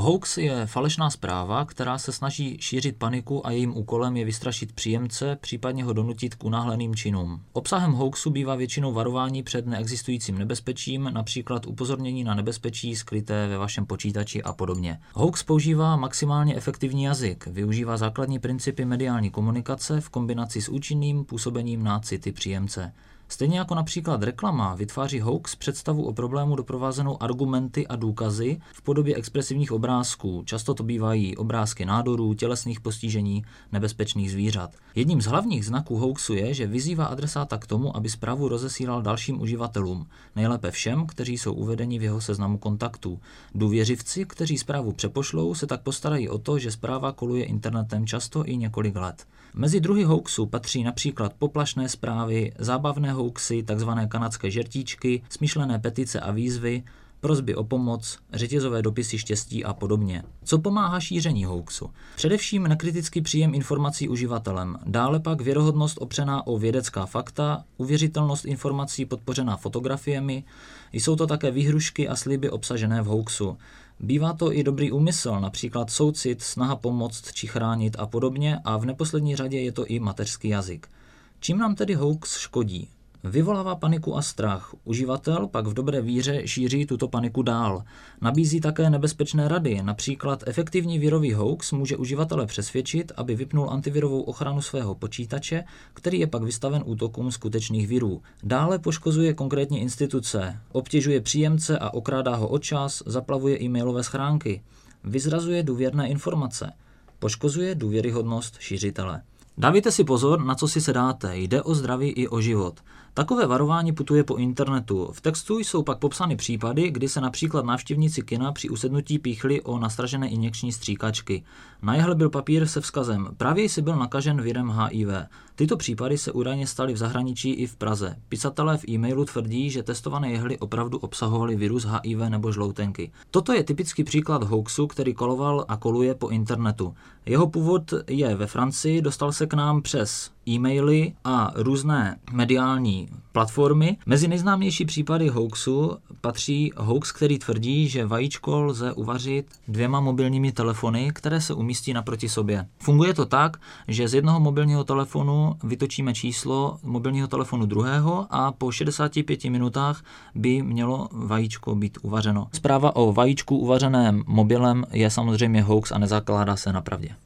Hoax je falešná zpráva, která se snaží šířit paniku a jejím úkolem je vystrašit příjemce, případně ho donutit k unáhleným činům. Obsahem hoaxu bývá většinou varování před neexistujícím nebezpečím, například upozornění na nebezpečí skryté ve vašem počítači a podobně. Hoax používá maximálně efektivní jazyk, využívá základní principy mediální komunikace v kombinaci s účinným působením na city příjemce. Stejně jako například reklama vytváří hoax představu o problému doprovázenou argumenty a důkazy v podobě expresivních obrázků. Často to bývají obrázky nádorů, tělesných postižení, nebezpečných zvířat. Jedním z hlavních znaků hoaxu je, že vyzývá adresáta k tomu, aby zprávu rozesílal dalším uživatelům, nejlépe všem, kteří jsou uvedeni v jeho seznamu kontaktů. Důvěřivci, kteří zprávu přepošlou, se tak postarají o to, že zpráva koluje internetem často i několik let. Mezi druhy hoaxu patří například poplašné zprávy, zábavné hoaxy, takzvané kanadské žertíčky, smyšlené petice a výzvy, prosby o pomoc, řetězové dopisy štěstí a podobně. Co pomáhá šíření hoaxu? Především nekritický příjem informací uživatelem, dále pak věrohodnost opřená o vědecká fakta, uvěřitelnost informací podpořená fotografiemi, jsou to také výhrušky a sliby obsažené v hoaxu. Bývá to i dobrý úmysl, například soucit, snaha pomoct či chránit a podobně, a v neposlední řadě je to i mateřský jazyk. Čím nám tedy hoax škodí? Vyvolává paniku a strach. Uživatel pak v dobré víře šíří tuto paniku dál. Nabízí také nebezpečné rady, například efektivní virový hoax může uživatele přesvědčit, aby vypnul antivirovou ochranu svého počítače, který je pak vystaven útokům skutečných virů. Dále poškozuje konkrétní instituce, obtěžuje příjemce a okrádá ho o čas, zaplavuje e-mailové schránky, vyzrazuje důvěrné informace, poškozuje důvěryhodnost šířitele. Dávejte si pozor, na co si se dáte, jde o zdraví i o život. Takové varování putuje po internetu. V textu jsou pak popsány případy, kdy se například návštěvníci kina při usednutí píchli o nastražené injekční stříkačky. Na jehle byl papír se vzkazem: právě jsi byl nakažen virem HIV. Tyto případy se údajně staly v zahraničí i v Praze. Pisatelé v e-mailu tvrdí, že testované jehly opravdu obsahovaly virus HIV nebo žloutenky. Toto je typický příklad hoaxu, který koloval a koluje po internetu. Jeho původ je ve Francii, dostal se k nám přes e-maily a různé mediální platformy. Mezi nejznámější případy hoaxu patří hoax, který tvrdí, že vajíčko lze uvařit 2 mobilními telefony, které se umístí naproti sobě. Funguje to tak, že z jednoho mobilního telefonu vytočíme číslo mobilního telefonu druhého a po 65 minutách by mělo vajíčko být uvařeno. Zpráva o vajíčku uvařeném mobilem je samozřejmě hoax a nezakládá se na pravdě.